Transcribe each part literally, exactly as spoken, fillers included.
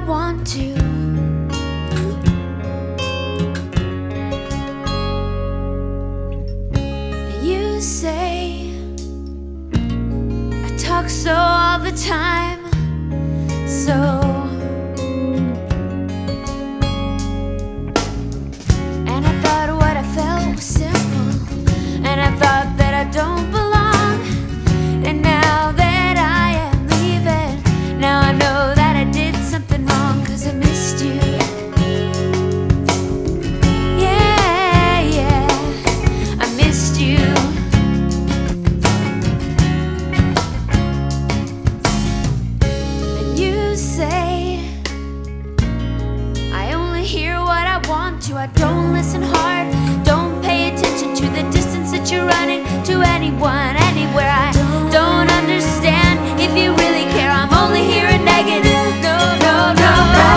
want to. You say I talk so all the time, so and I thought what I felt was simple, and I thought that I don't belong. And now that I am leaving, now I know that I did something wrong, 'cause I missed you. Yeah, yeah, I missed you. And you say I only hear what I want to. I don't listen hard, don't pay attention to the distance that you're running to anyone, anywhere. I don't understand if you really care. I'm only hearing negative. No, no, no.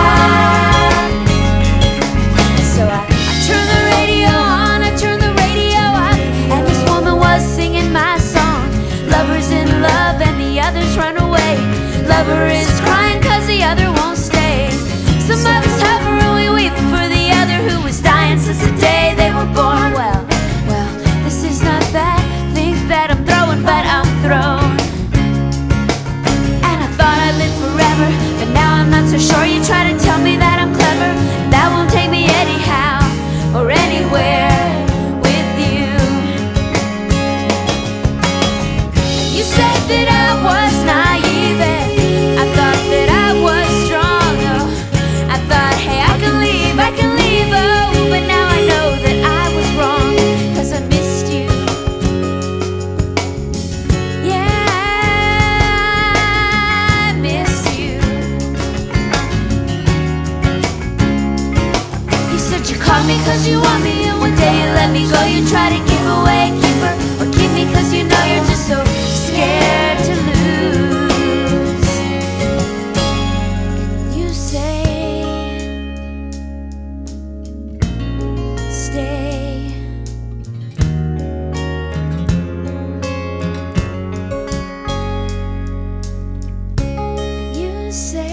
So I, I turn the radio on, I turn the radio up, and this woman was singing my song. Lover's in love and the others run away. Lover is crying 'cause the other won't stay. Some of us hover and we weep for the other who was dying since the day they were born. Well, well, this is not that thing that I'm throwing, but I'm thrown. And I thought I'd live forever, but now I'm not so sure. You try to tell me that I'm clever, that won't take me anyhow or anywhere with you. You said that I was naive, I thought that I was strong. Oh, I thought, hey, I can leave, I can leave, oh, but now I know that I was wrong, 'cause I missed you. Yeah, I missed you. You said you called me 'cause you want me, and one day you let me go. You try to give away a keeper, or keep me 'cause you know you're just so scared to lose. And you say, stay. And you say